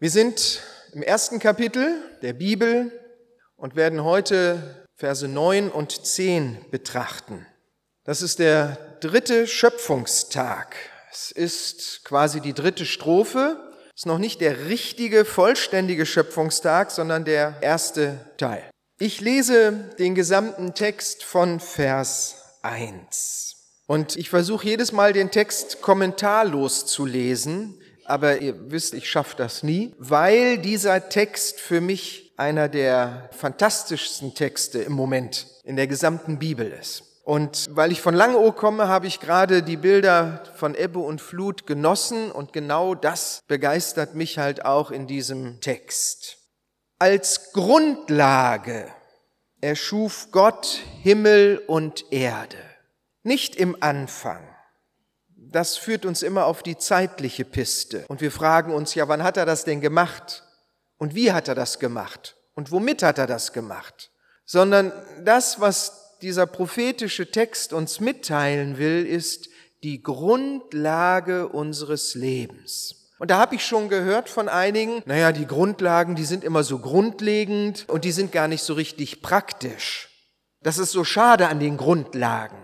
Wir sind im ersten Kapitel der Bibel und werden heute Verse 9 und 10 betrachten. Das ist der 3. Schöpfungstag. Es ist quasi die 3. Strophe. Es ist noch nicht der richtige, vollständige Schöpfungstag, sondern der erste Teil. Ich lese den gesamten Text von Vers 1. Und ich versuche jedes Mal den Text kommentarlos zu lesen, aber ihr wisst, ich schaffe das nie, weil dieser Text für mich einer der fantastischsten Texte im Moment in der gesamten Bibel ist. Und weil ich von Langeoog komme, habe ich gerade die Bilder von Ebbe und Flut genossen und genau das begeistert mich halt auch in diesem Text. Als Grundlage erschuf Gott Himmel und Erde, nicht im Anfang. Das führt uns immer auf die zeitliche Piste. Und wir fragen uns, ja, wann hat er das denn gemacht? Und wie hat er das gemacht? Und womit hat er das gemacht? Sondern das, was dieser prophetische Text uns mitteilen will, ist die Grundlage unseres Lebens. Und da habe ich schon gehört von einigen, die Grundlagen, die sind immer so grundlegend und die sind gar nicht so richtig praktisch. Das ist so schade an den Grundlagen.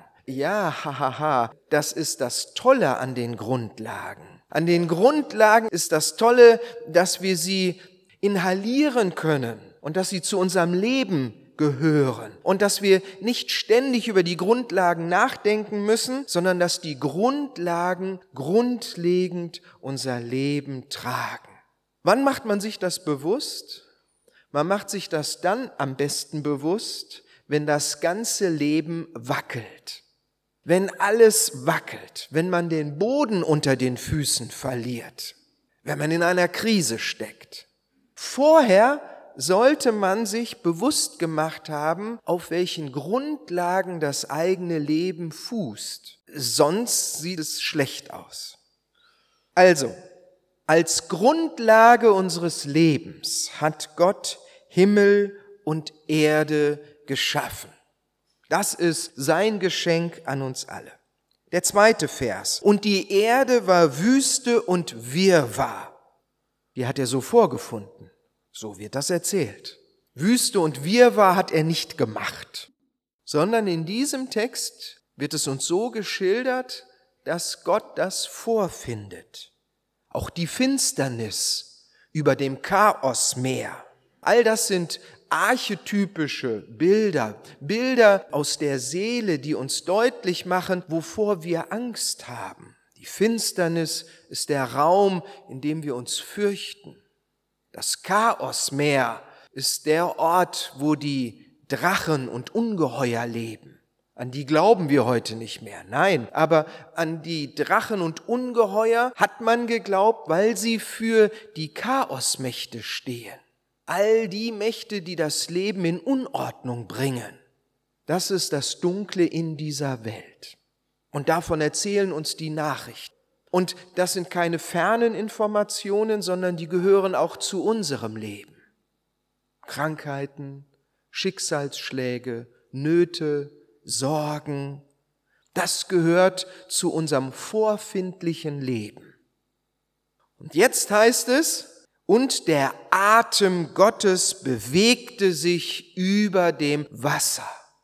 Ja, das ist das Tolle an den Grundlagen. An den Grundlagen ist das Tolle, dass wir sie inhalieren können und dass sie zu unserem Leben gehören und dass wir nicht ständig über die Grundlagen nachdenken müssen, sondern dass die Grundlagen grundlegend unser Leben tragen. Wann macht man sich das bewusst? Man macht sich das dann am besten bewusst, wenn das ganze Leben wackelt. Wenn alles wackelt, wenn man den Boden unter den Füßen verliert, wenn man in einer Krise steckt. Vorher sollte man sich bewusst gemacht haben, auf welchen Grundlagen das eigene Leben fußt. Sonst sieht es schlecht aus. Also, als Grundlage unseres Lebens hat Gott Himmel und Erde geschaffen. Das ist sein Geschenk an uns alle. Der 2. Vers. Und die Erde war Wüste und Wirrwarr. Die hat er so vorgefunden. So wird das erzählt. Wüste und Wirrwarr hat er nicht gemacht, sondern in diesem Text wird es uns so geschildert, dass Gott das vorfindet. Auch die Finsternis über dem Chaosmeer. All das sind archetypische Bilder aus der Seele, die uns deutlich machen, wovor wir Angst haben. Die Finsternis ist der Raum, in dem wir uns fürchten. Das Chaosmeer ist der Ort, wo die Drachen und Ungeheuer leben. An die glauben wir heute nicht mehr. Nein, aber an die Drachen und Ungeheuer hat man geglaubt, weil sie für die Chaosmächte stehen. All die Mächte, die das Leben in Unordnung bringen, das ist das Dunkle in dieser Welt. Und davon erzählen uns die Nachrichten. Und das sind keine fernen Informationen, sondern die gehören auch zu unserem Leben. Krankheiten, Schicksalsschläge, Nöte, Sorgen, das gehört zu unserem vorfindlichen Leben. Und jetzt heißt es, und der Atem Gottes bewegte sich über dem Wasser.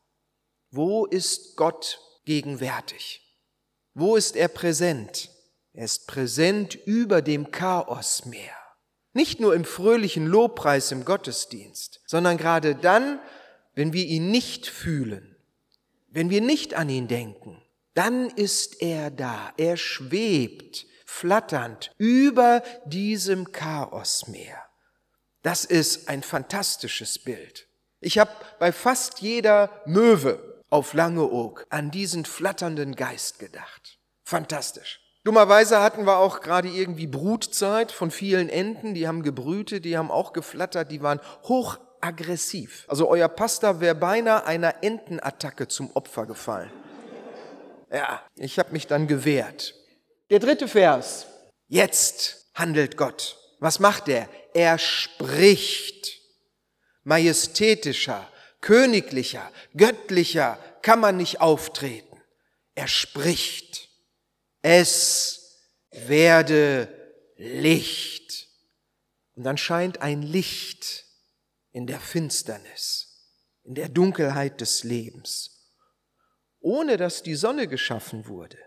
Wo ist Gott gegenwärtig? Wo ist er präsent? Er ist präsent über dem Chaosmeer. Nicht nur im fröhlichen Lobpreis im Gottesdienst, sondern gerade dann, wenn wir ihn nicht fühlen, wenn wir nicht an ihn denken, dann ist er da. Er schwebt flatternd über diesem Chaosmeer. Das ist ein fantastisches Bild. Ich habe bei fast jeder Möwe auf Langeoog an diesen flatternden Geist gedacht. Fantastisch. Dummerweise hatten wir auch gerade irgendwie Brutzeit von vielen Enten, die haben gebrütet, die haben auch geflattert, die waren hochaggressiv. Also euer Pastor wäre beinahe einer Entenattacke zum Opfer gefallen. Ja, ich habe mich dann gewehrt. Der 3. Vers. Jetzt handelt Gott. Was macht er? Er spricht. Majestätischer, königlicher, göttlicher kann man nicht auftreten. Er spricht. Es werde Licht. Und dann scheint ein Licht in der Finsternis, in der Dunkelheit des Lebens, ohne dass die Sonne geschaffen wurde.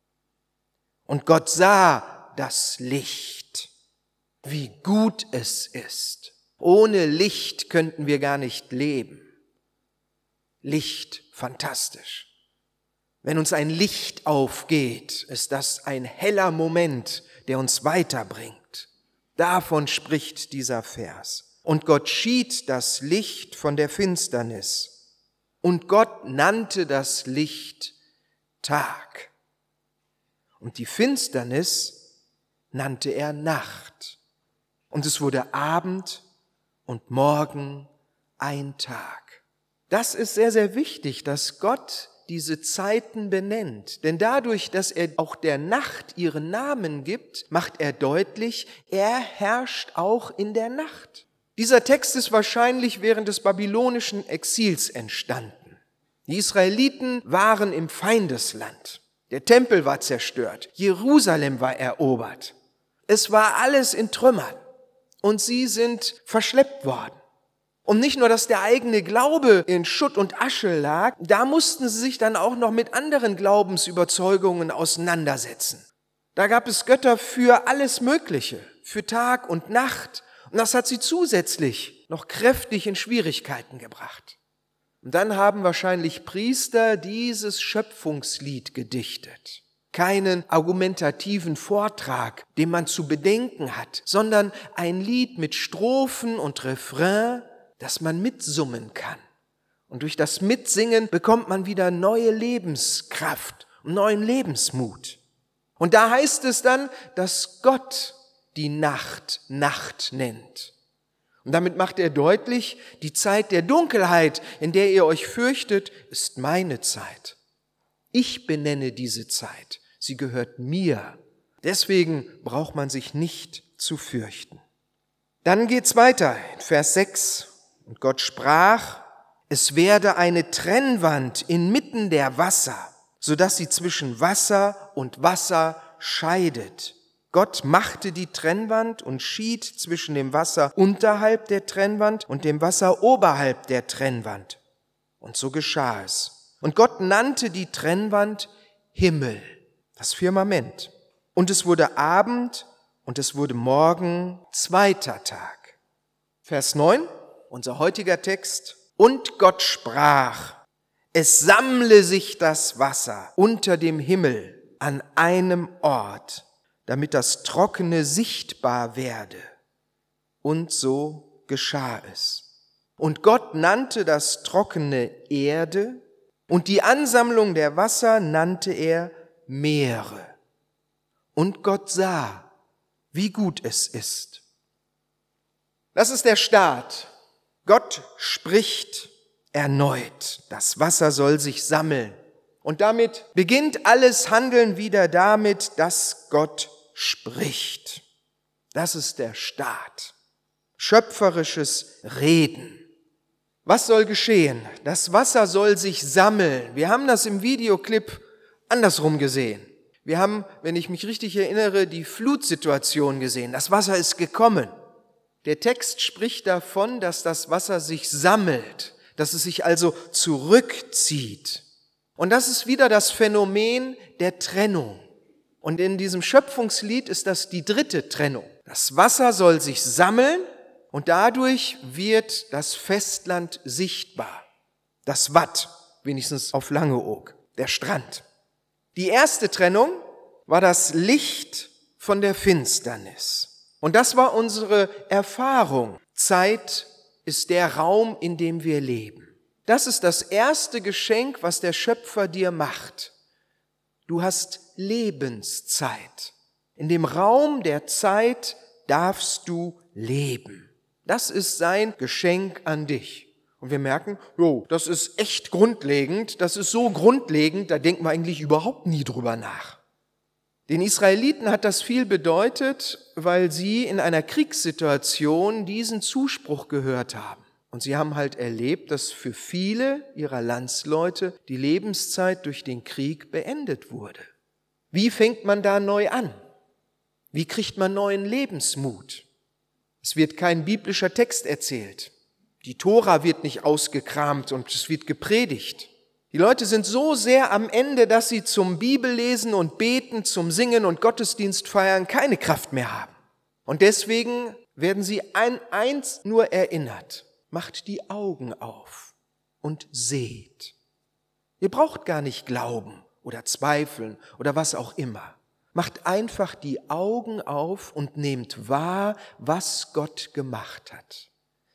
Und Gott sah das Licht, wie gut es ist. Ohne Licht könnten wir gar nicht leben. Licht, fantastisch. Wenn uns ein Licht aufgeht, ist das ein heller Moment, der uns weiterbringt. Davon spricht dieser Vers. Und Gott schied das Licht von der Finsternis. Und Gott nannte das Licht Tag. Und die Finsternis nannte er Nacht. Und es wurde Abend und Morgen ein Tag. Das ist sehr, sehr wichtig, dass Gott diese Zeiten benennt. Denn dadurch, dass er auch der Nacht ihren Namen gibt, macht er deutlich, er herrscht auch in der Nacht. Dieser Text ist wahrscheinlich während des babylonischen Exils entstanden. Die Israeliten waren im Feindesland. Der Tempel war zerstört. Jerusalem war erobert. Es war alles in Trümmern. Und sie sind verschleppt worden. Und nicht nur, dass der eigene Glaube in Schutt und Asche lag, da mussten sie sich dann auch noch mit anderen Glaubensüberzeugungen auseinandersetzen. Da gab es Götter für alles Mögliche, für Tag und Nacht. Und das hat sie zusätzlich noch kräftig in Schwierigkeiten gebracht. Und dann haben wahrscheinlich Priester dieses Schöpfungslied gedichtet. Keinen argumentativen Vortrag, den man zu bedenken hat, sondern ein Lied mit Strophen und Refrain, das man mitsummen kann. Und durch das Mitsingen bekommt man wieder neue Lebenskraft und neuen Lebensmut. Und da heißt es dann, dass Gott die Nacht Nacht nennt. Und damit macht er deutlich, die Zeit der Dunkelheit, in der ihr euch fürchtet, ist meine Zeit. Ich benenne diese Zeit. Sie gehört mir. Deswegen braucht man sich nicht zu fürchten. Dann geht's weiter in Vers 6. Und Gott sprach, es werde eine Trennwand inmitten der Wasser, sodass sie zwischen Wasser und Wasser scheidet. Gott machte die Trennwand und schied zwischen dem Wasser unterhalb der Trennwand und dem Wasser oberhalb der Trennwand. Und so geschah es. Und Gott nannte die Trennwand Himmel, das Firmament. Und es wurde Abend und es wurde Morgen, zweiter Tag. Vers 9, unser heutiger Text. Und Gott sprach, es sammle sich das Wasser unter dem Himmel an einem Ort, damit das Trockene sichtbar werde. Und so geschah es. Und Gott nannte das Trockene Erde und die Ansammlung der Wasser nannte er Meere. Und Gott sah, wie gut es ist. Das ist der Start. Gott spricht erneut. Das Wasser soll sich sammeln. Und damit beginnt alles Handeln wieder damit, dass Gott spricht. Das ist der Start. Schöpferisches Reden. Was soll geschehen? Das Wasser soll sich sammeln. Wir haben das im Videoclip andersrum gesehen. Wir haben, wenn ich mich richtig erinnere, die Flutsituation gesehen. Das Wasser ist gekommen. Der Text spricht davon, dass das Wasser sich sammelt, dass es sich also zurückzieht. Und das ist wieder das Phänomen der Trennung. Und in diesem Schöpfungslied ist das die dritte Trennung. Das Wasser soll sich sammeln und dadurch wird das Festland sichtbar. Das Watt, wenigstens auf Langeoog, der Strand. Die erste Trennung war das Licht von der Finsternis. Und das war unsere Erfahrung. Zeit ist der Raum, in dem wir leben. Das ist das erste Geschenk, was der Schöpfer dir macht. Du hast Lebenszeit. In dem Raum der Zeit darfst du leben. Das ist sein Geschenk an dich. Und wir merken, das ist echt grundlegend, das ist so grundlegend, da denken wir eigentlich überhaupt nie drüber nach. Den Israeliten hat das viel bedeutet, weil sie in einer Kriegssituation diesen Zuspruch gehört haben. Und sie haben halt erlebt, dass für viele ihrer Landsleute die Lebenszeit durch den Krieg beendet wurde. Wie fängt man da neu an? Wie kriegt man neuen Lebensmut? Es wird kein biblischer Text erzählt. Die Tora wird nicht ausgekramt und es wird gepredigt. Die Leute sind so sehr am Ende, dass sie zum Bibellesen und Beten, zum Singen und Gottesdienst feiern keine Kraft mehr haben. Und deswegen werden sie an eins nur erinnert. Macht die Augen auf und seht. Ihr braucht gar nicht glauben oder zweifeln oder was auch immer. Macht einfach die Augen auf und nehmt wahr, was Gott gemacht hat.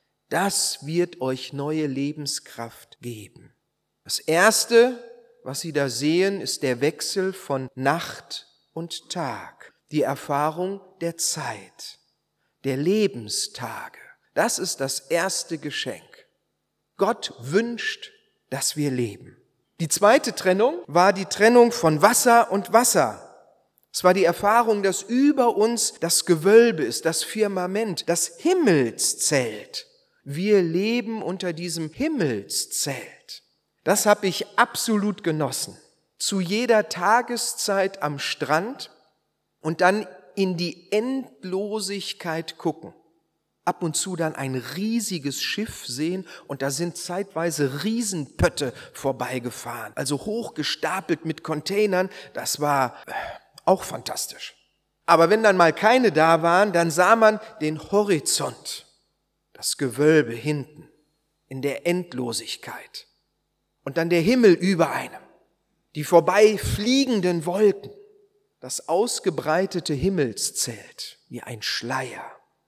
Das wird euch neue Lebenskraft geben. Das Erste, was Sie da sehen, ist der Wechsel von Nacht und Tag, die Erfahrung der Zeit, der Lebenstage. Das ist das erste Geschenk. Gott wünscht, dass wir leben. Die zweite Trennung war die Trennung von Wasser und Wasser. Es war die Erfahrung, dass über uns das Gewölbe ist, das Firmament, das Himmelszelt. Wir leben unter diesem Himmelszelt. Das habe ich absolut genossen. Zu jeder Tageszeit am Strand und dann in die Endlosigkeit gucken. Ab und zu dann ein riesiges Schiff sehen und da sind zeitweise Riesenpötte vorbeigefahren, also hochgestapelt mit Containern. Das war auch fantastisch. Aber wenn dann mal keine da waren, dann sah man den Horizont, das Gewölbe hinten in der Endlosigkeit und dann der Himmel über einem, die vorbeifliegenden Wolken, das ausgebreitete Himmelszelt wie ein Schleier.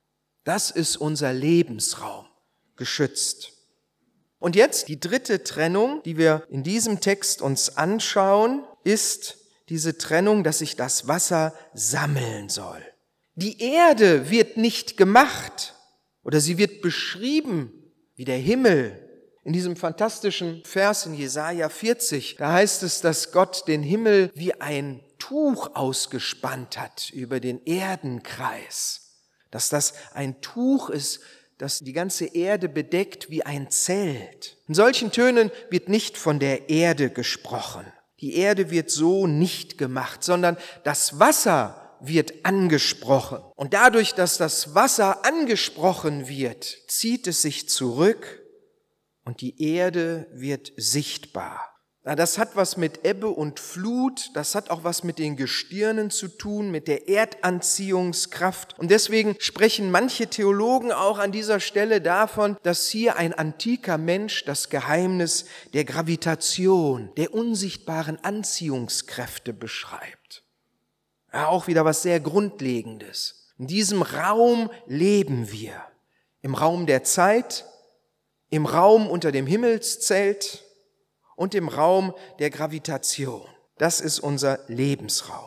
Das ist unser Lebensraum, geschützt. Und jetzt die dritte Trennung, die wir in diesem Text uns anschauen, ist diese Trennung, dass sich das Wasser sammeln soll. Die Erde wird nicht gemacht oder sie wird beschrieben wie der Himmel. In diesem fantastischen Vers in Jesaja 40, da heißt es, dass Gott den Himmel wie ein Tuch ausgespannt hat über den Erdenkreis. Dass das ein Tuch ist, das die ganze Erde bedeckt wie ein Zelt. In solchen Tönen wird nicht von der Erde gesprochen. Die Erde wird so nicht gemacht, sondern das Wasser wird angesprochen. Und dadurch, dass das Wasser angesprochen wird, zieht es sich zurück und die Erde wird sichtbar. Das hat was mit Ebbe und Flut, das hat auch was mit den Gestirnen zu tun, mit der Erdanziehungskraft. Und deswegen sprechen manche Theologen auch an dieser Stelle davon, dass hier ein antiker Mensch das Geheimnis der Gravitation, der unsichtbaren Anziehungskräfte beschreibt. Ja, auch wieder was sehr Grundlegendes. In diesem Raum leben wir. Im Raum der Zeit, im Raum unter dem Himmelszelt und im Raum der Gravitation. Das ist unser Lebensraum.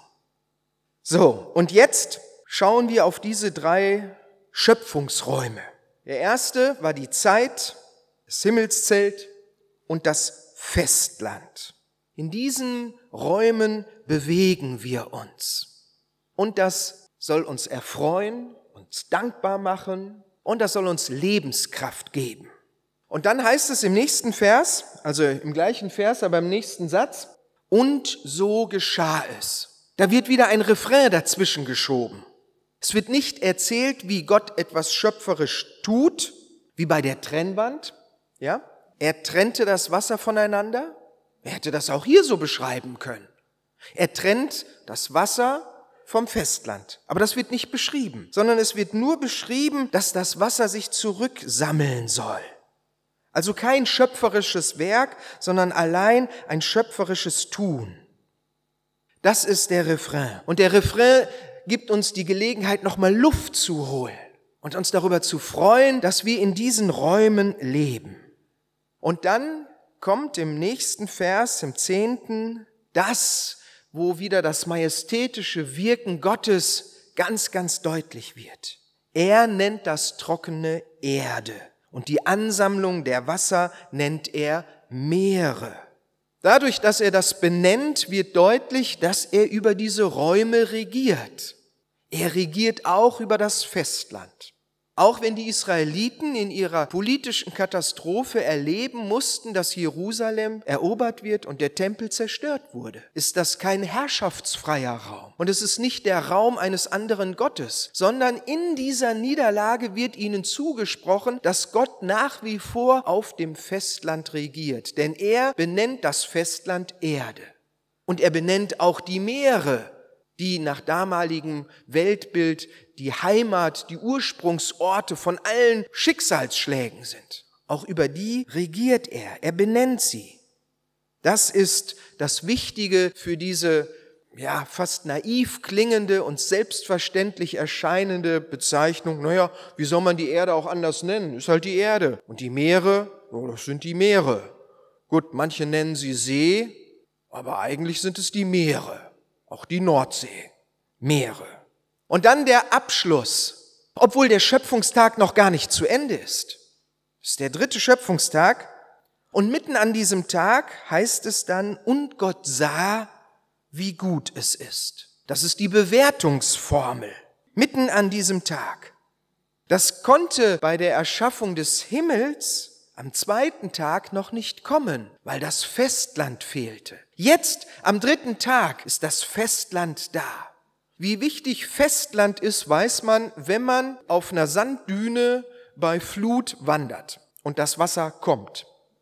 So, und jetzt schauen wir auf diese drei Schöpfungsräume. Der erste war die Zeit, das Himmelszelt und das Festland. In diesen Räumen bewegen wir uns. Und das soll uns erfreuen, uns dankbar machen und das soll uns Lebenskraft geben. Und dann heißt es im nächsten Vers, also im gleichen Vers, aber im nächsten Satz, und so geschah es. Da wird wieder ein Refrain dazwischen geschoben. Es wird nicht erzählt, wie Gott etwas schöpferisch tut, wie bei der Trennwand. Ja? Er trennte das Wasser voneinander. Er hätte das auch hier so beschreiben können. Er trennt das Wasser vom Festland. Aber das wird nicht beschrieben, sondern es wird nur beschrieben, dass das Wasser sich zurücksammeln soll. Also kein schöpferisches Werk, sondern allein ein schöpferisches Tun. Das ist der Refrain. Und der Refrain gibt uns die Gelegenheit, nochmal Luft zu holen und uns darüber zu freuen, dass wir in diesen Räumen leben. Und dann kommt im nächsten Vers, im 10., das, wo wieder das majestätische Wirken Gottes ganz, ganz deutlich wird. Er nennt das trockene Erde. Und die Ansammlung der Wasser nennt er Meere. Dadurch, dass er das benennt, wird deutlich, dass er über diese Räume regiert. Er regiert auch über das Festland. Auch wenn die Israeliten in ihrer politischen Katastrophe erleben mussten, dass Jerusalem erobert wird und der Tempel zerstört wurde, ist das kein herrschaftsfreier Raum. Und es ist nicht der Raum eines anderen Gottes, sondern in dieser Niederlage wird ihnen zugesprochen, dass Gott nach wie vor auf dem Festland regiert. Denn er benennt das Festland Erde. Und er benennt auch die Meere, die nach damaligem Weltbild die Heimat, die Ursprungsorte von allen Schicksalsschlägen sind. Auch über die regiert er, er benennt sie. Das ist das Wichtige für diese fast naiv klingende und selbstverständlich erscheinende Bezeichnung. Wie soll man die Erde auch anders nennen? Ist halt die Erde. Und die Meere, das sind die Meere. Gut, manche nennen sie See, aber eigentlich sind es die Meere. Auch die Nordsee. Meere. Und dann der Abschluss, obwohl der Schöpfungstag noch gar nicht zu Ende ist. Das ist der 3. Schöpfungstag. Und mitten an diesem Tag heißt es dann, und Gott sah, wie gut es ist. Das ist die Bewertungsformel. Mitten an diesem Tag. Das konnte bei der Erschaffung des Himmels am 2. Tag noch nicht kommen, weil das Festland fehlte. Jetzt, am 3. Tag, ist das Festland da. Wie wichtig Festland ist, weiß man, wenn man auf einer Sanddüne bei Flut wandert und das Wasser kommt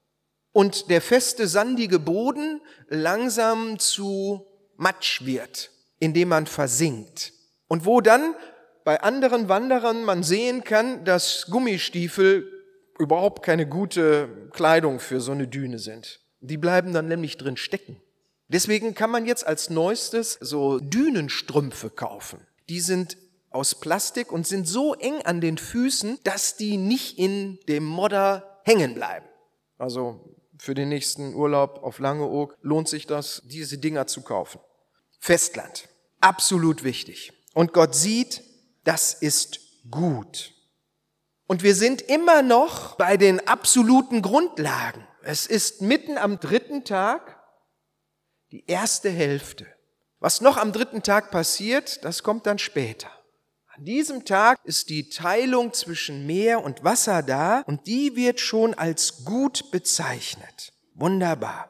und der feste, sandige Boden langsam zu Matsch wird, indem man versinkt. Und wo dann bei anderen Wanderern man sehen kann, dass Gummistiefel überhaupt keine gute Kleidung für so eine Düne sind. Die bleiben dann nämlich drin stecken. Deswegen kann man jetzt als Neuestes so Dünenstrümpfe kaufen. Die sind aus Plastik und sind so eng an den Füßen, dass die nicht in dem Modder hängen bleiben. Also für den nächsten Urlaub auf Langeoog lohnt sich das, diese Dinger zu kaufen. Festland, absolut wichtig. Und Gott sieht, das ist gut. Und wir sind immer noch bei den absoluten Grundlagen. Es ist mitten am 3. Tag, die erste Hälfte. Was noch am 3. Tag passiert, das kommt dann später. An diesem Tag ist die Teilung zwischen Meer und Wasser da und die wird schon als gut bezeichnet. Wunderbar.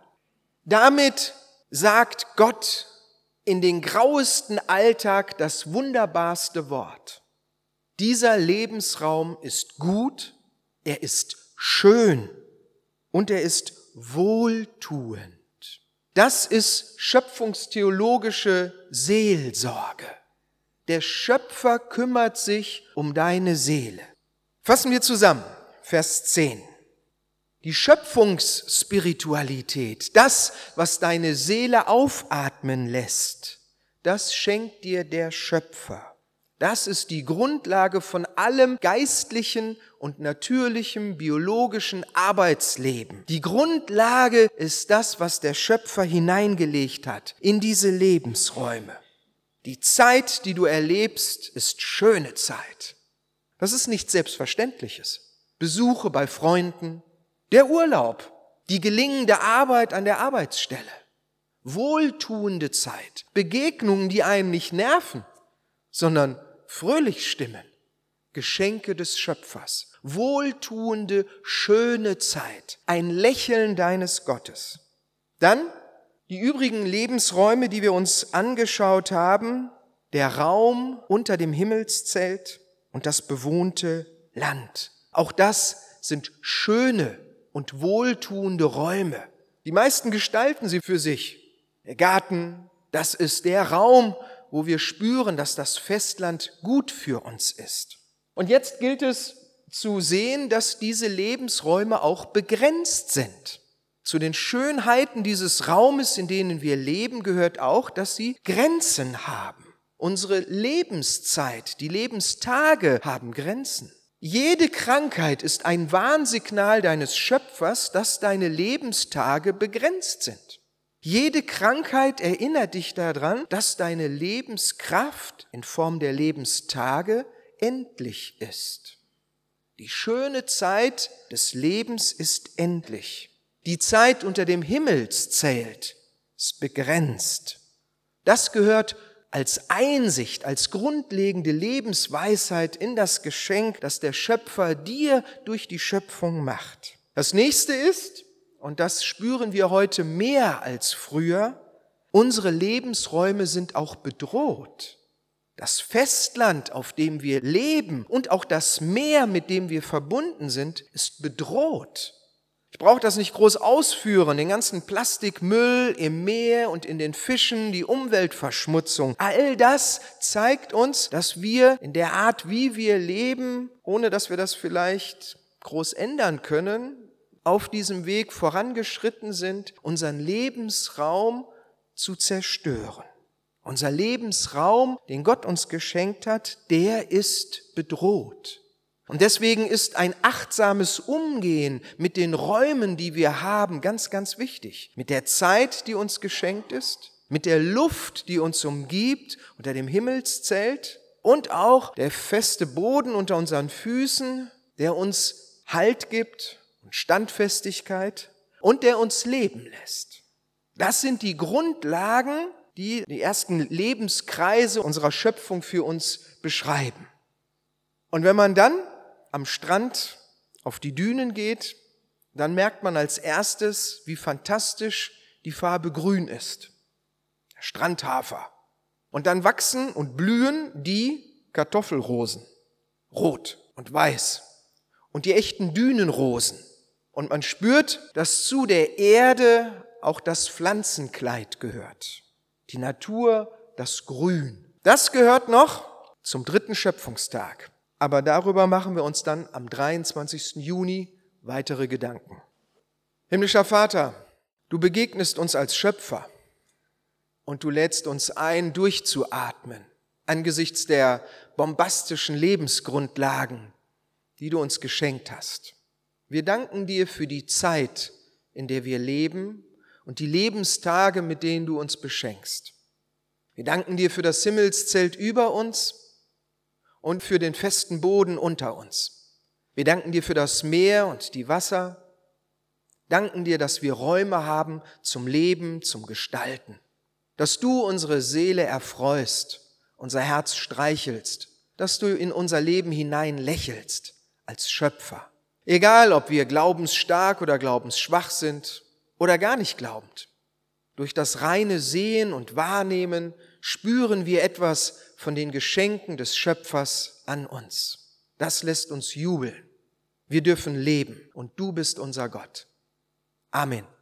Damit sagt Gott in den grauesten Alltag das wunderbarste Wort. Dieser Lebensraum ist gut, er ist schön und er ist wohltuend. Das ist schöpfungstheologische Seelsorge. Der Schöpfer kümmert sich um deine Seele. Fassen wir zusammen, Vers 10. Die Schöpfungsspiritualität, das, was deine Seele aufatmen lässt, das schenkt dir der Schöpfer. Das ist die Grundlage von allem geistlichen und natürlichem biologischen Arbeitsleben. Die Grundlage ist das, was der Schöpfer hineingelegt hat in diese Lebensräume. Die Zeit, die du erlebst, ist schöne Zeit. Das ist nichts Selbstverständliches. Besuche bei Freunden, der Urlaub, die gelingende Arbeit an der Arbeitsstelle, wohltuende Zeit, Begegnungen, die einen nicht nerven, sondern fröhlich stimmen, Geschenke des Schöpfers, wohltuende, schöne Zeit, ein Lächeln deines Gottes. Dann die übrigen Lebensräume, die wir uns angeschaut haben, der Raum unter dem Himmelszelt und das bewohnte Land. Auch das sind schöne und wohltuende Räume. Die meisten gestalten sie für sich. Der Garten, das ist der Raum, wo wir spüren, dass das Festland gut für uns ist. Und jetzt gilt es zu sehen, dass diese Lebensräume auch begrenzt sind. Zu den Schönheiten dieses Raumes, in denen wir leben, gehört auch, dass sie Grenzen haben. Unsere Lebenszeit, die Lebenstage haben Grenzen. Jede Krankheit ist ein Warnsignal deines Schöpfers, dass deine Lebenstage begrenzt sind. Jede Krankheit erinnert dich daran, dass deine Lebenskraft in Form der Lebenstage endlich ist. Die schöne Zeit des Lebens ist endlich. Die Zeit unter dem Himmelszelt ist begrenzt. Das gehört als Einsicht, als grundlegende Lebensweisheit in das Geschenk, das der Schöpfer dir durch die Schöpfung macht. Das nächste ist, und das spüren wir heute mehr als früher, unsere Lebensräume sind auch bedroht. Das Festland, auf dem wir leben und auch das Meer, mit dem wir verbunden sind, ist bedroht. Ich brauche das nicht groß ausführen, den ganzen Plastikmüll im Meer und in den Fischen, die Umweltverschmutzung. All das zeigt uns, dass wir in der Art, wie wir leben, ohne dass wir das vielleicht groß ändern können, auf diesem Weg vorangeschritten sind, unseren Lebensraum zu zerstören. Unser Lebensraum, den Gott uns geschenkt hat, der ist bedroht. Und deswegen ist ein achtsames Umgehen mit den Räumen, die wir haben, ganz, ganz wichtig. Mit der Zeit, die uns geschenkt ist, mit der Luft, die uns umgibt, unter dem Himmelszelt und auch der feste Boden unter unseren Füßen, der uns Halt gibt und Standfestigkeit und der uns leben lässt. Das sind die Grundlagen, die die ersten Lebenskreise unserer Schöpfung für uns beschreiben. Und wenn man dann am Strand auf die Dünen geht, dann merkt man als erstes, wie fantastisch die Farbe grün ist. Der Strandhafer. Und dann wachsen und blühen die Kartoffelrosen. Rot und weiß. Und die echten Dünenrosen. Und man spürt, dass zu der Erde auch das Pflanzenkleid gehört. Die Natur, das Grün. Das gehört noch zum 3. Schöpfungstag. Aber darüber machen wir uns dann am 23. Juni weitere Gedanken. Himmlischer Vater, du begegnest uns als Schöpfer und du lädst uns ein, durchzuatmen angesichts der bombastischen Lebensgrundlagen, die du uns geschenkt hast. Wir danken dir für die Zeit, in der wir leben und die Lebenstage, mit denen du uns beschenkst. Wir danken dir für das Himmelszelt über uns und für den festen Boden unter uns. Wir danken dir für das Meer und die Wasser. Danken dir, dass wir Räume haben zum Leben, zum Gestalten. Dass du unsere Seele erfreust, unser Herz streichelst, dass du in unser Leben hinein lächelst als Schöpfer. Egal, ob wir glaubensstark oder glaubensschwach sind oder gar nicht glaubend. Durch das reine Sehen und Wahrnehmen spüren wir etwas von den Geschenken des Schöpfers an uns. Das lässt uns jubeln. Wir dürfen leben und du bist unser Gott. Amen.